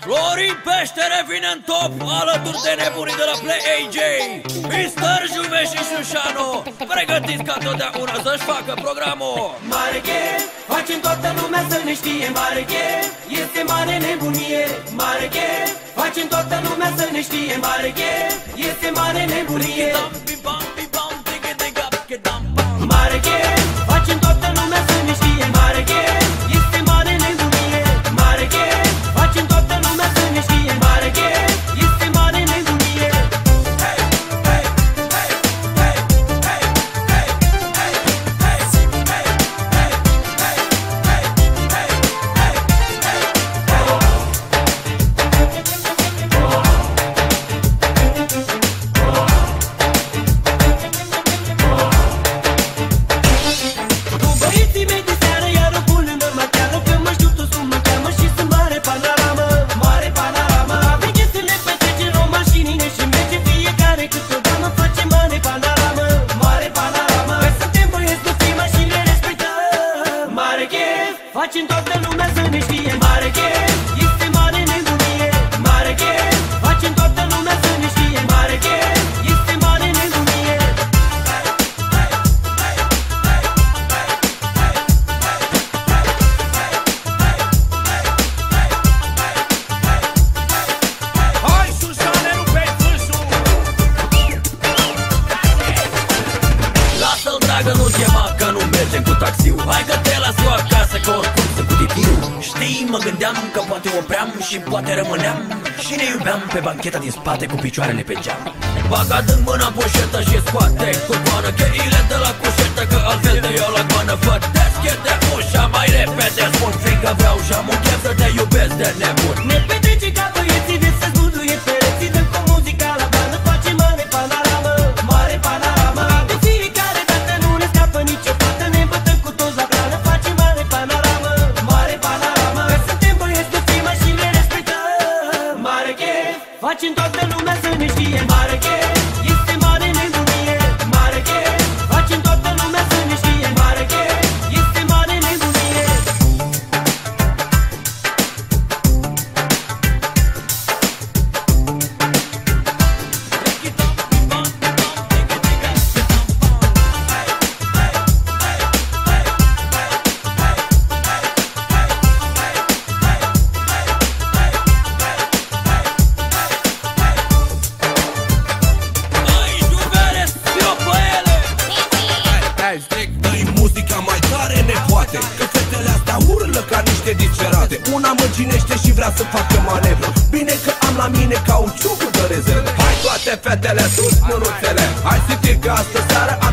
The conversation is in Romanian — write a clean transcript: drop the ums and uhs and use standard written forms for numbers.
Florin Peștere vine în top alături de nebunii de la Play AJ, Mr. Juve și Șușano, pregătiți ca totdeauna să-și facă programul. Mare chef, facem toată lumea să ne știe. Mare chef, este mare nebunie. Mare chef, facem toată lumea să ne știe. Mare chef, este mare nebunie. Mare chef, facem toată lumea să ne știe. Mare chef, este mare nebunie. Mare chef, facem toată lumea să ne știe. Mare chef, este mare nebunie. Facem toată lumea să ne știe. Mare chef, este mare nebunie. Mare chef, facem toată lumea să ne știe. Mare chef, este mare nebunie. Hai Șușane, rupe-i fâșul! Lasă-l dragă, nu chema că nu mergem cu taxiul. Hai că te las eu acasă că oricum sunt cu titiu. Știi, mă gândeam că poate opream și poate rămâneam și ne iubeam pe bancheta din spate cu picioarele pe geam. Bag adânc mâna poșetă și scoate curbană cheile de la cușetă, că altfel de eu la goană. Fă deschide ușa mai repede, spun fiindcă vreau și am un chef să te iubesc de nebun. Ne petrece ca băieții de să zbuduie pereții, dăm cu muzica la bandă, face mare panoramă. Mare panoramă, de fiecare dată nu ne scapă nicio fată. Ne bătăm cu toți la plană, face mare panoramă. Mare panoramă, că suntem băieți de prima și le respectăm. Mare chef, facem toată lumea să ne știe. Mare chef, este mare nebunie. Mare chef, facem toată lumea să ne știe. Mare chef, este mare nebunie. Dă-i muzica mai tare, nepoate, că fetele astea urlă ca niște disperate. Una mă ginește și vrea să facă manevră. Bine că am la mine cauciucul de rezervă. Hai toate fetele sus, mânuțele. Hai să că astă seară